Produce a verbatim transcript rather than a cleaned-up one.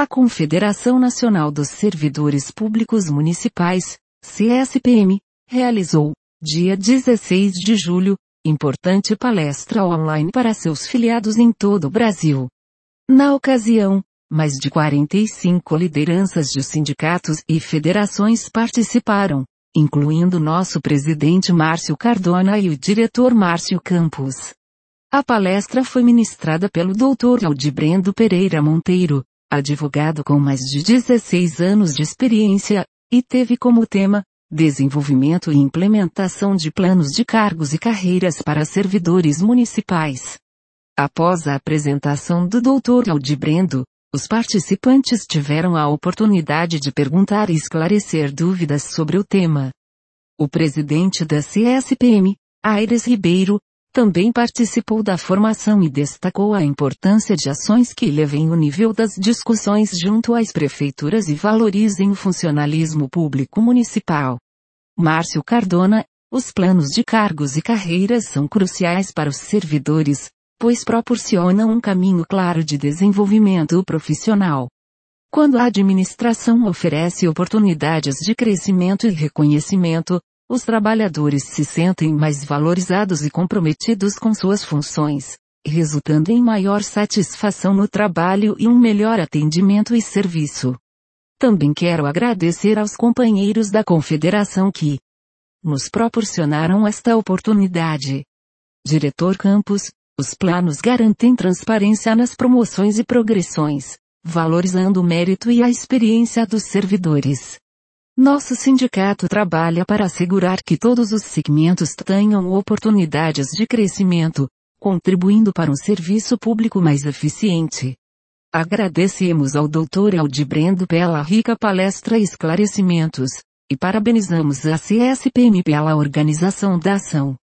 A Confederação Nacional dos Servidores Públicos Municipais, C S P M, realizou, dia dezesseis de julho, importante palestra online para seus filiados em todo o Brasil. Na ocasião, mais de quarenta e cinco lideranças de sindicatos e federações participaram, incluindo nosso presidente Márcio Cardona e o diretor Márcio Campos. A palestra foi ministrada pelo doutor Aldibrendo Pereira Monteiro, advogado com mais de dezesseis anos de experiência, e teve como tema, desenvolvimento e implementação de planos de cargos e carreiras para servidores municipais. Após a apresentação do doutor Aldibrendo, os participantes tiveram a oportunidade de perguntar e esclarecer dúvidas sobre o tema. O presidente da C S P M, Aires Ribeiro, também participou da formação e destacou a importância de ações que elevem o nível das discussões junto às prefeituras e valorizem o funcionalismo público municipal. Márcio Cardona, os planos de cargos e carreiras são cruciais para os servidores, pois proporcionam um caminho claro de desenvolvimento profissional. Quando a administração oferece oportunidades de crescimento e reconhecimento, os trabalhadores se sentem mais valorizados e comprometidos com suas funções, resultando em maior satisfação no trabalho e um melhor atendimento e serviço. Também quero agradecer aos companheiros da Confederação que nos proporcionaram esta oportunidade. Diretor Campos, os planos garantem transparência nas promoções e progressões, valorizando o mérito e a experiência dos servidores. Nosso sindicato trabalha para assegurar que todos os segmentos tenham oportunidades de crescimento, contribuindo para um serviço público mais eficiente. Agradecemos ao doutor Aldibrendo pela rica palestra e esclarecimentos, e parabenizamos a C S P M pela organização da ação.